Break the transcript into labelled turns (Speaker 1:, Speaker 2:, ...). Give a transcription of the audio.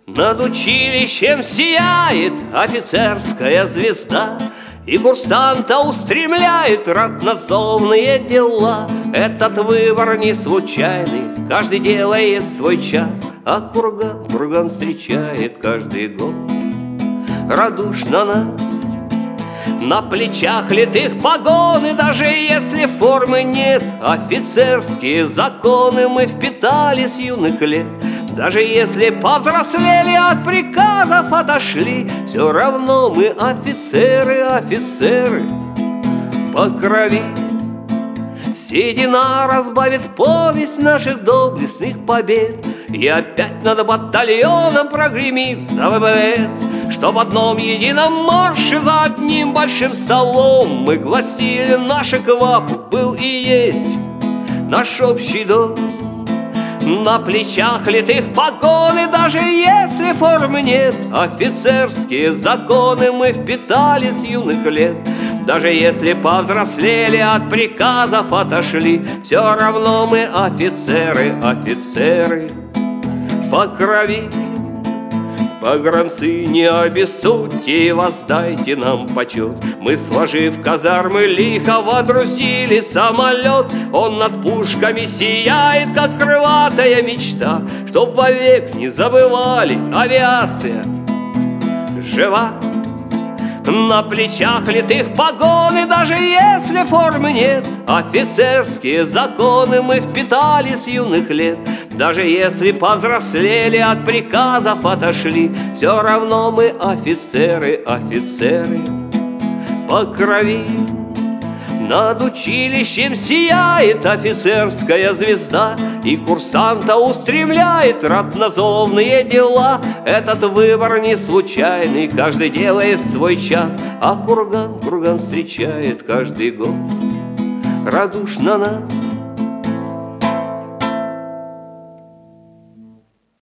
Speaker 1: Над училищем сияет офицерская звезда, и курсанта устремляет ратнозовные дела. Этот выбор не случайный, каждый делает свой час, а курган встречает каждый год радушно нас. На плечах литых погоны, даже если формы нет, офицерские законы мы впитали с юных лет. Даже если повзрослели, от приказов отошли, все равно мы офицеры, офицеры по крови. Седина разбавит повесть наших доблестных побед, и опять над батальоном прогремит за ВВС, что в одном едином марше за одним большим столом мы гласили: наш КВАП был и есть наш общий дом. На плечах литых погоны, даже если формы нет, офицерские законы мы впитали с юных лет. Даже если повзрослели, от приказов отошли, все равно мы офицеры, офицеры по крови. Погранцы, не обессудьте и воздайте нам почет. Мы, сложив казармы, лихо водрузили самолет. Он над пушками сияет, как крылатая мечта, чтоб вовек не забывали: авиация жива. На плечах литых погоны, даже если формы нет, офицерские законы мы впитали с юных лет. Даже если повзрослели, от приказов отошли, все равно мы офицеры, офицеры по крови. Над училищем сияет офицерская звезда, и курсанта устремляет ратнозовные дела. Этот выбор не случайный, каждый делает свой час, а курган встречает каждый год радушно нас.